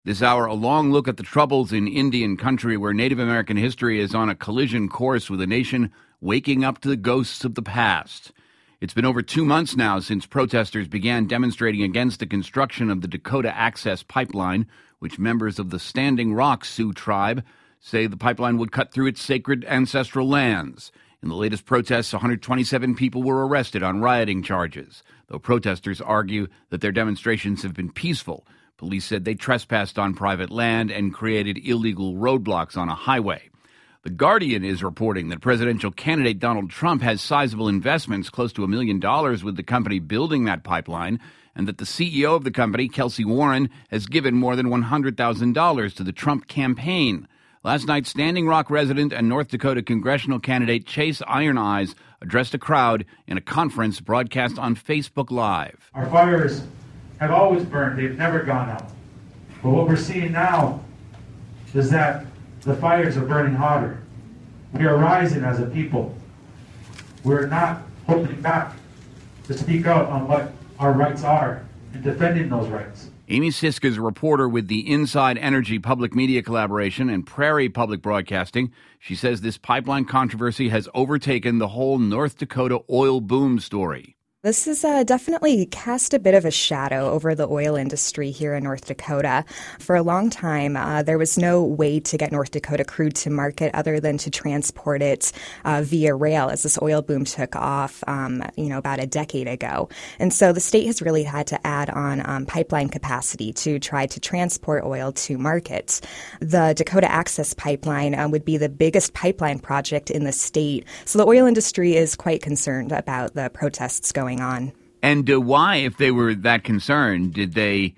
This hour, a long look at the troubles in Indian country where Native American history is on a collision course with a nation waking up to the ghosts of the past. It's been over 2 months now since protesters began demonstrating against the construction of the Dakota Access Pipeline, which members of the Standing Rock Sioux tribe say the pipeline would cut through its sacred ancestral lands. In the latest protests, 127 people were arrested on rioting charges, though protesters argue that their demonstrations have been peaceful. Police said they trespassed on private land and created illegal roadblocks on a highway. The Guardian is reporting that presidential candidate Donald Trump has sizable investments, close to $1 million, with the company building that pipeline, and that the CEO of the company, Kelsey Warren, has given more than $100,000 to the Trump campaign. Last night, Standing Rock resident and North Dakota congressional candidate Chase Iron Eyes addressed a crowd in a conference broadcast on Facebook Live. Our fires have always burned. They've never gone out. But what we're seeing now is that the fires are burning hotter. We are rising as a people. We're not holding back to speak out on what our rights are and defending those rights. Amy Siska is a reporter with the Inside Energy Public Media Collaboration and Prairie Public Broadcasting. She says this pipeline controversy has overtaken the whole North Dakota oil boom story. This has definitely cast a bit of a shadow over the oil industry here in North Dakota. For a long time, there was no way to get North Dakota crude to market other than to transport it via rail as this oil boom took off, about a decade ago. And so the state has really had to add on pipeline capacity to try to transport oil to markets. The Dakota Access Pipeline would be the biggest pipeline project in the state. So the oil industry is quite concerned about the protests going on. And why, if they were that concerned, did they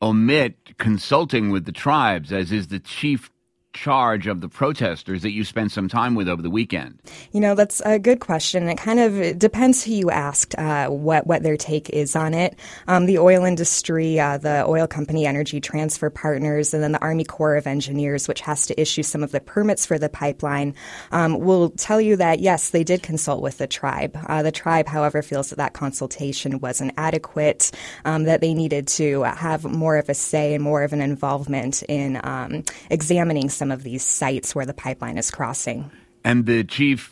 omit consulting with the tribes, as is the chief charge of the protesters that you spent some time with over the weekend? That's a good question. It kind of depends who you asked what their take is on it. The oil industry, the oil company Energy Transfer Partners, and then the Army Corps of Engineers, which has to issue some of the permits for the pipeline, will tell you that, yes, they did consult with the tribe. The tribe, however, feels that consultation wasn't adequate, that they needed to have more of a say and more of an involvement in examining some of these sites where the pipeline is crossing. And the chief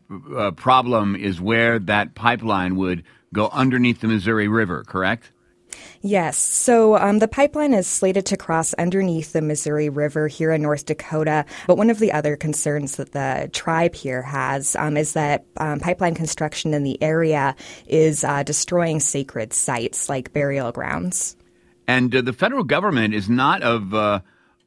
problem is where that pipeline would go underneath the Missouri River, correct? Yes. So the pipeline is slated to cross underneath the Missouri River here in North Dakota. But one of the other concerns that the tribe here has is that pipeline construction in the area is destroying sacred sites like burial grounds. And the federal government is not of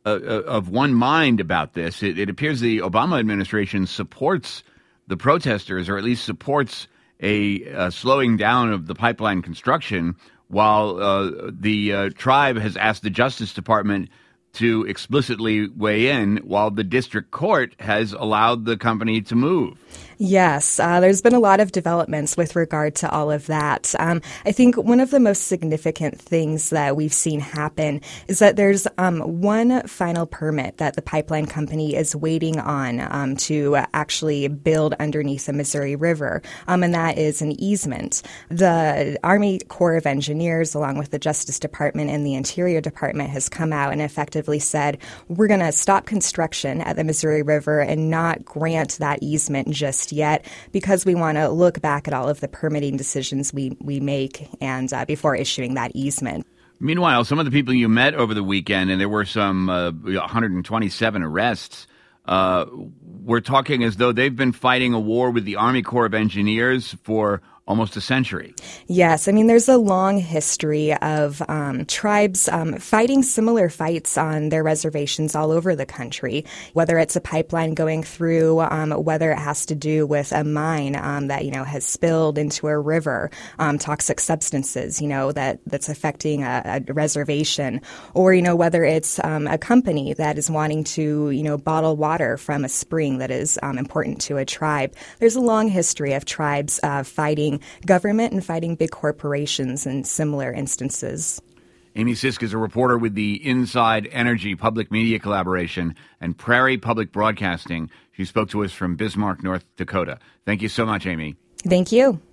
one mind about this. It appears the Obama administration supports the protesters, or at least supports a slowing down of the pipeline construction, while the tribe has asked the Justice Department to explicitly weigh in, while the district court has allowed the company to move. Yes, there's been a lot of developments with regard to all of that. I think one of the most significant things that we've seen happen is that there's one final permit that the pipeline company is waiting on to actually build underneath the Missouri River, and that is an easement. The Army Corps of Engineers, along with the Justice Department and the Interior Department, has come out and effectively said, we're going to stop construction at the Missouri River and not grant that easement just yet, because we want to look back at all of the permitting decisions we make and before issuing that easement. Meanwhile, some of the people you met over the weekend, and there were some 127 arrests, were talking as though they've been fighting a war with the Army Corps of Engineers for almost a century. Yes. I mean, there's a long history of tribes fighting similar fights on their reservations all over the country, whether it's a pipeline going through, whether it has to do with a mine that, has spilled into a river, toxic substances, that's affecting a reservation, or, whether it's a company that is wanting to, bottle water from a spring that is important to a tribe. There's a long history of tribes fighting government and fighting big corporations in similar instances. Amy Siska is a reporter with the Inside Energy Public Media Collaboration and Prairie Public Broadcasting. She spoke to us from Bismarck, North Dakota. Thank you so much, Amy. Thank you.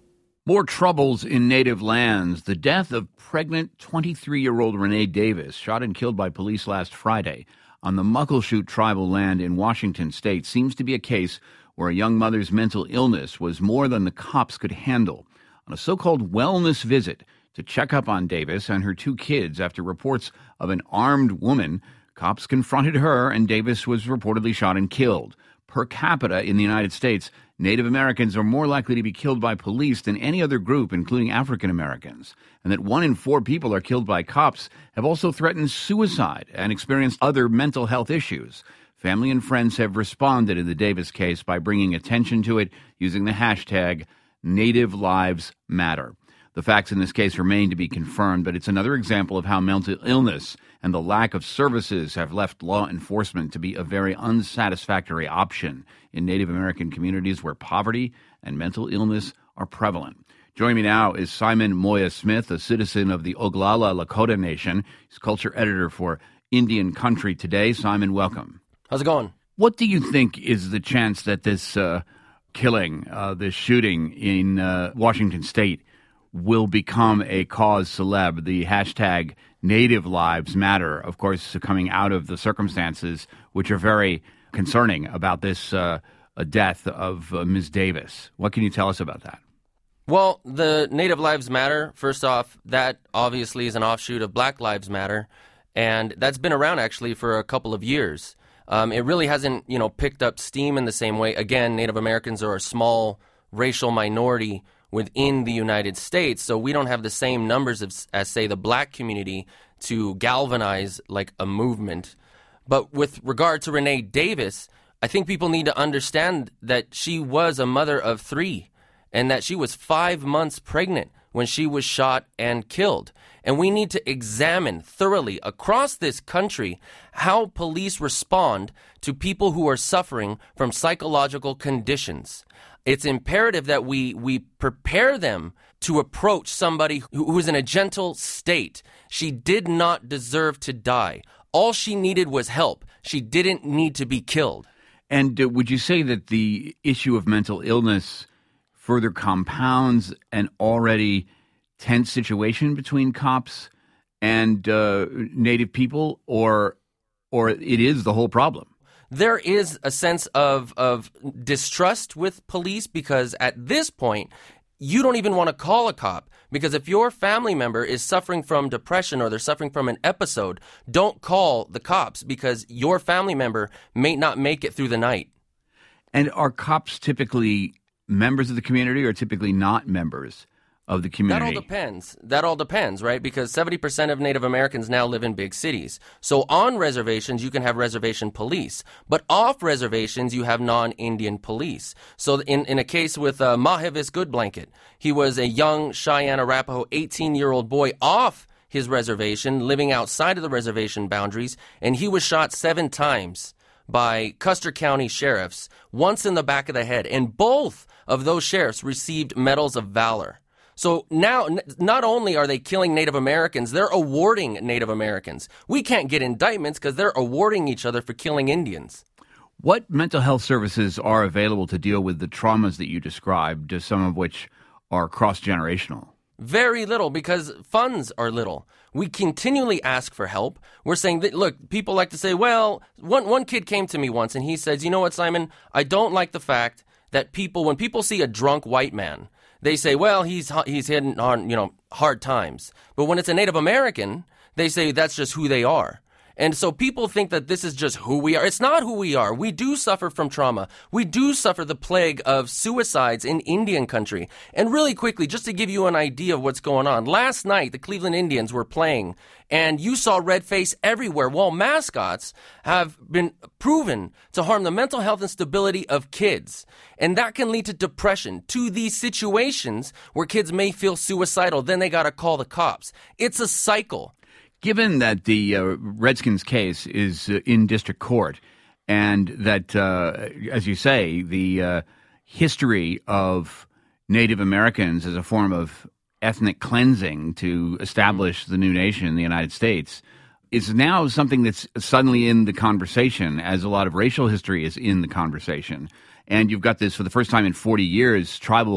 More troubles in native lands. The death of pregnant 23-year-old Renee Davis, shot and killed by police last Friday on the Muckleshoot tribal land in Washington state, seems to be a case where a young mother's mental illness was more than the cops could handle. On a so-called wellness visit to check up on Davis and her two kids after reports of an armed woman, cops confronted her and Davis was reportedly shot and killed. Per capita in the United States, Native Americans are more likely to be killed by police than any other group, including African Americans, and that 1 in 4 people are killed by cops have also threatened suicide and experienced other mental health issues. Family and friends have responded in the Davis case by bringing attention to it using the hashtag Native Lives Matter. The facts in this case remain to be confirmed, but it's another example of how mental illness and the lack of services have left law enforcement to be a very unsatisfactory option in Native American communities where poverty and mental illness are prevalent. Joining me now is Simon Moya Smith, a citizen of the Oglala Lakota Nation. He's culture editor for Indian Country Today. Simon, welcome. How's it going? What do you think is the chance that this killing, this shooting in Washington state will become a cause célèbre? The hashtag Native Lives Matter, of course, coming out of the circumstances which are very concerning about this death of Ms. Davis. What can you tell us about that? Well, the Native Lives Matter, first off, that obviously is an offshoot of Black Lives Matter, and that's been around actually for a couple of years. It really hasn't, picked up steam in the same way. Again, Native Americans are a small racial minority within the United States, so we don't have the same numbers as, say, the black community to galvanize like a movement. But with regard to Renee Davis, I think people need to understand that she was a mother of 3 and that she was 5 months pregnant when she was shot and killed. And we need to examine thoroughly across this country how police respond to people who are suffering from psychological conditions. It's imperative that we prepare them to approach somebody who is in a gentle state. She did not deserve to die. All she needed was help. She didn't need to be killed. And would you say that the issue of mental illness further compounds an already tense situation between cops and Native people, or it is the whole problem? There is a sense of distrust with police because at this point, you don't even want to call a cop. Because if your family member is suffering from depression or they're suffering from an episode, don't call the cops because your family member may not make it through the night. And are cops typically members of the community or typically not members of the community? That all depends, right? Because 70% of Native Americans now live in big cities. So on reservations, you can have reservation police. But off reservations, you have non-Indian police. So in a case with Mahevis Goodblanket, he was a young Cheyenne Arapaho 18-year-old boy off his reservation, living outside of the reservation boundaries, and he was shot 7 times by Custer County sheriffs, once in the back of the head. And both of those sheriffs received medals of valor. So now, not only are they killing Native Americans, they're awarding Native Americans. We can't get indictments because they're awarding each other for killing Indians. What mental health services are available to deal with the traumas that you described, some of which are cross-generational? Very little, because funds are little. We continually ask for help. We're saying that, look, people like to say, well, one kid came to me once and he says, you know what, Simon, I don't like the fact that when people see a drunk white man, they say, well, he's hitting on, hard times. But when it's a Native American, they say that's just who they are. And so people think that this is just who we are. It's not who we are. We do suffer from trauma. We do suffer the plague of suicides in Indian country. And really quickly, just to give you an idea of what's going on, last night the Cleveland Indians were playing, and you saw red face everywhere. Well, mascots have been proven to harm the mental health and stability of kids. And that can lead to depression, to these situations where kids may feel suicidal. Then they got to call the cops. It's a cycle. Given that the Redskins case is in district court and that, as you say, the history of Native Americans as a form of ethnic cleansing to establish the new nation in the United States is now something that's suddenly in the conversation, as a lot of racial history is in the conversation. And you've got this, for the first time in 40 years, tribal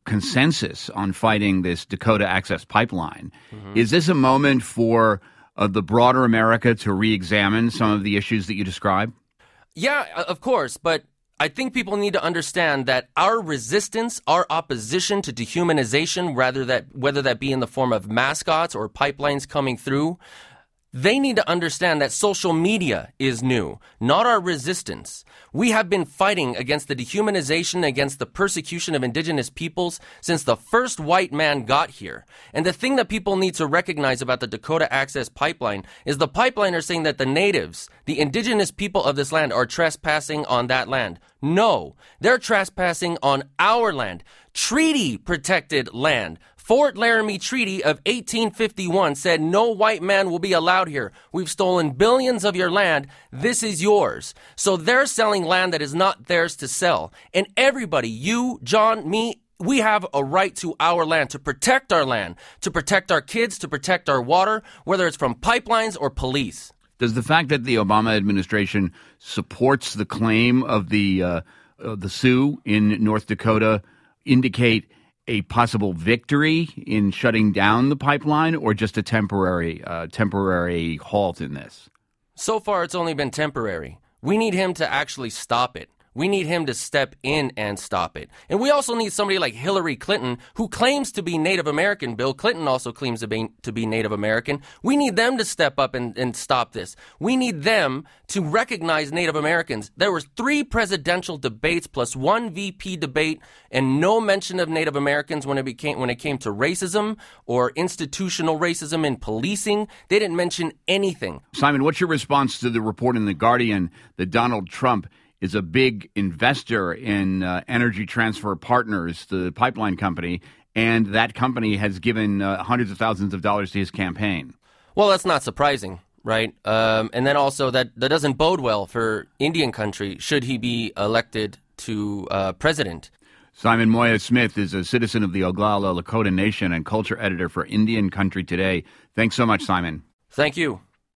consensus on fighting this Dakota Access Pipeline. Is this a moment for the broader America to re-examine some of the issues that you describe? Yeah, of course, but I think people need to understand that our resistance, our opposition to dehumanization, whether that be in the form of mascots or pipelines coming through, they need to understand that social media is new, not our resistance. We have been fighting against the dehumanization, against the persecution of indigenous peoples since the first white man got here. And the thing that people need to recognize about the Dakota Access Pipeline is the pipeliners saying that the natives, the indigenous people of this land, are trespassing on that land. No, they're trespassing on our land, treaty-protected land. Fort Laramie Treaty of 1851 said no white man will be allowed here. We've stolen billions of your land. This is yours. So they're selling land that is not theirs to sell. And everybody, you, John, me, we have a right to our land, to protect our land, to protect our kids, to protect our water, whether it's from pipelines or police. Does the fact that the Obama administration supports the claim of the Sioux in North Dakota indicate a possible victory in shutting down the pipeline, or just a temporary halt in this? So far, it's only been temporary. We need him to actually stop it. We need him to step in and stop it. And we also need somebody like Hillary Clinton, who claims to be Native American. Bill Clinton also claims to be Native American. We need them to step up and stop this. We need them to recognize Native Americans. There were 3 presidential debates plus 1 VP debate, and no mention of Native Americans when it came to racism or institutional racism in policing. They didn't mention anything. Simon, what's your response to the report in The Guardian that Donald Trump is a big investor in Energy Transfer Partners, the pipeline company, and that company has given hundreds of thousands of dollars to his campaign? Well, that's not surprising, right? And then also that doesn't bode well for Indian country should he be elected to president. Simon Moya Smith is a citizen of the Oglala Lakota Nation and culture editor for Indian Country Today. Thanks so much, Simon. Thank you.